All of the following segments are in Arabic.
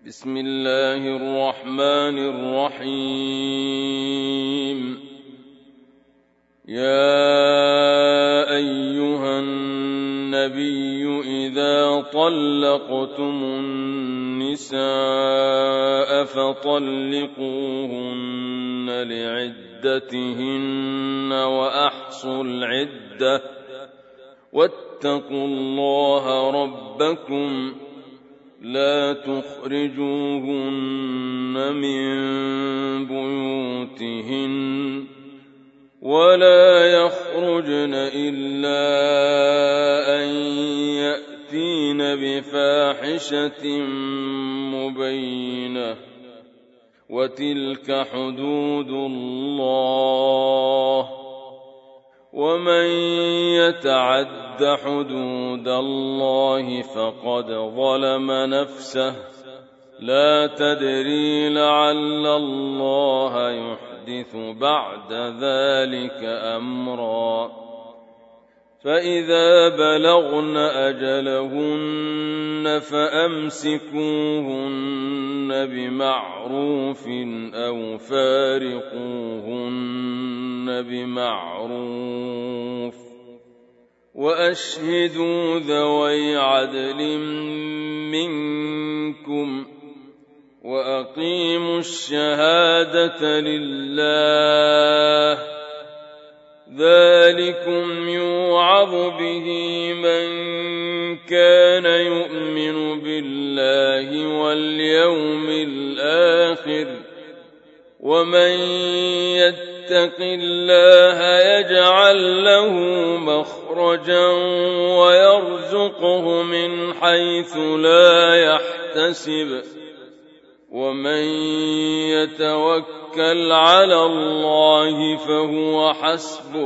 بسم الله الرحمن الرحيم. يا أيها النبي إذا طلقتم النساء فطلقوهن لعدتهن وأحصوا العدة واتقوا الله ربكم لا تخرجوهن من بيوتهن ولا يخرجن إلا أن يأتين بفاحشة مبينة وتلك حدود الله ومن يتعد حدود الله فقد ظلم نفسه لا تدري لعل الله يحدث بعد ذلك أمرا. فإذا بلغن أجلهن فأمسكوهن بمعروف أو فارقوهن بمعروف وأشهدوا ذوي عدل منكم وأقيموا الشهادة لله ذلكم يوعظ به من كان يؤمن بالله واليوم الآخر ومن يتق الله يجعل له مخرجا ويرزقه من حيث لا يحتسب ومن يتوكل على الله فهو حسبه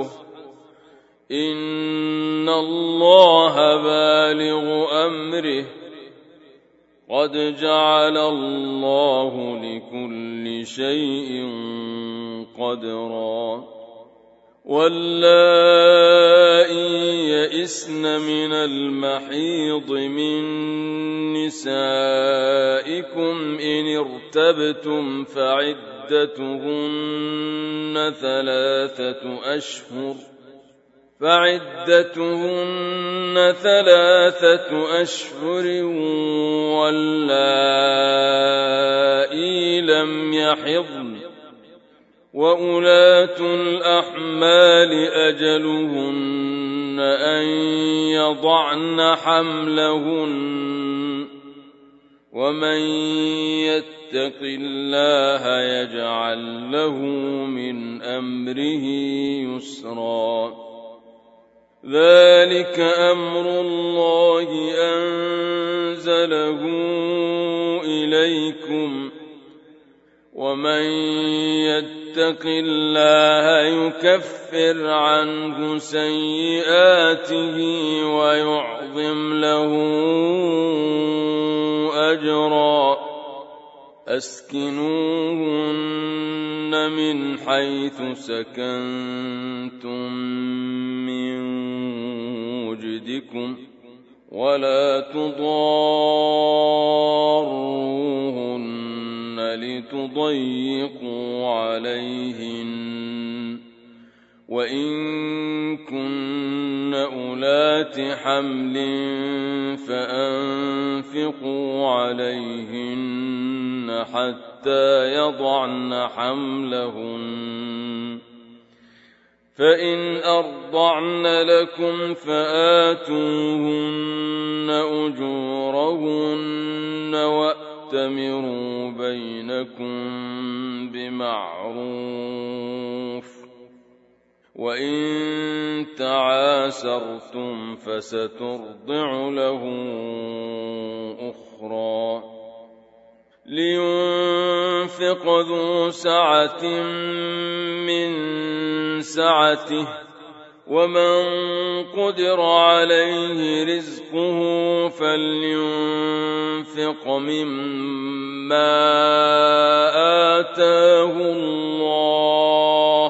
إن الله بالغ أمره قد جعل الله لكل شيء قدرا. واللائي يئسن من المحيض من نسائكم إن ارتبتم فعدتهن ثلاثة أشهر واللائي لم يحضن وأولاة الأحمال أجلهن أن يضعن حملهن ومن يتق الله يجعل له من أمره يسرا. ذلك أمر الله أنزله إليكم ومن يتق الله يكفر عنه سيئاته ويعظم له أجرا. أسكنوهن من حيث سكنتم من وجدكم ولا تضاروهن لتضيقوا عليهن وإن كن أولات حمل فأنفقوا عليهن حتى يضعن حملهن فإن أرضعن لكم فآتوهن أجورهن وأتمروا بينكم بمعروف وإن تعاسرتم فسترضع له أخرى. لينفق ذو سعة من سعته ومن قدر عليه رزقه فلينفق مما آتاه الله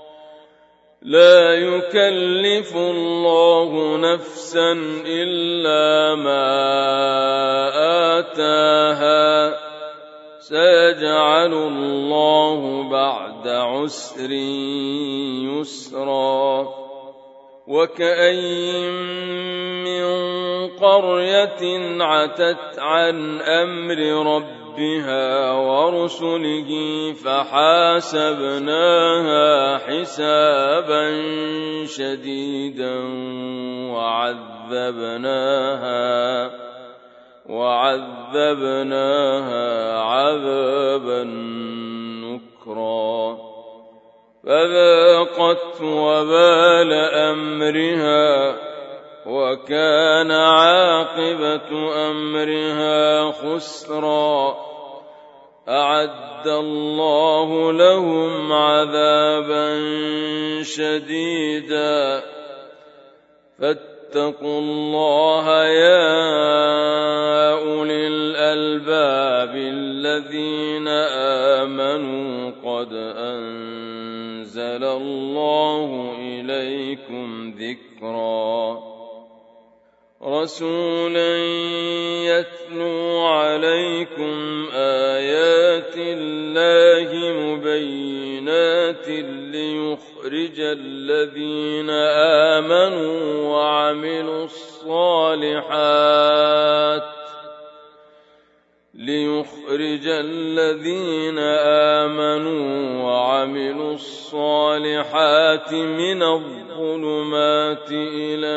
لا يكلف الله نفسا إلا ما أتاها سيجعل الله بعد عسر يسرا وكأين من قرية عتت عن أمر ربها ورسله فحاسبناها حسابا شديدا وعذبناها عذابا نكرا فذاقت وبال أمرها وكان عاقبة أمرها خسرا أعد الله لهم عذابا شديدا فاتقوا الله يا أولي الألباب الذين آمنوا قد أنزل الله إليكم ذكرا رسولا يتلو عليكم آيات الله مبينات ليخرج الذين آمنوا وعملوا الصالحات من الظلمات إلى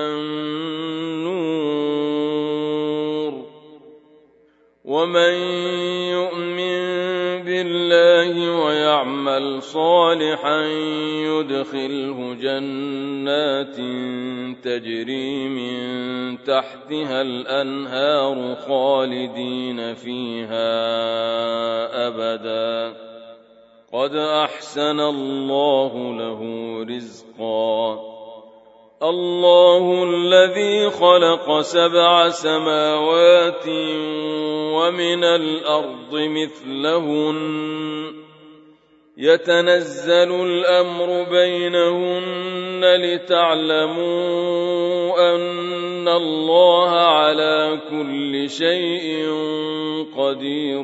النور ومن يؤمن بالله ويعمل صالحا يدخله جنات تجري من تحتها الأنهار خالدين فيها أبدا قد أحسن الله له رزقا الله الذي خلق 7 سماوات ومن الأرض مثلهن يتنزل الأمر بينهن لتعلموا أن الله على كل شيء قدير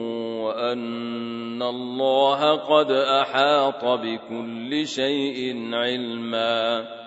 وأن الله قد أحاط بكل شيء علما